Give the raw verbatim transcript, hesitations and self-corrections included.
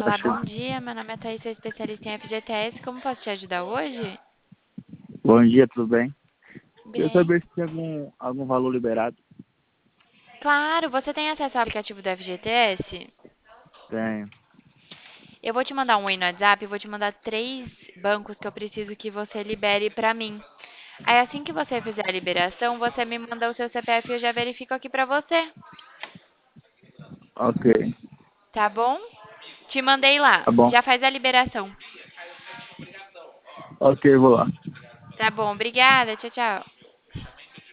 Olá, Acho bom que... dia. Meu nome é Thaís, sou especialista em F G T S. Como posso te ajudar hoje? Bom dia, tudo bem? Queria Bem. saber se tem algum, algum valor liberado. Claro, você tem acesso ao aplicativo do F G T S? Tenho. Eu vou te mandar um oi no WhatsApp e vou te mandar três bancos que eu preciso que você libere pra mim. Aí assim que você fizer a liberação, você me manda o seu C P F e eu já verifico aqui pra você, Ok. tá bom? Te mandei lá. Tá bom. Já faz a liberação. Ok, vou lá. Tá bom, obrigada. Tchau, tchau.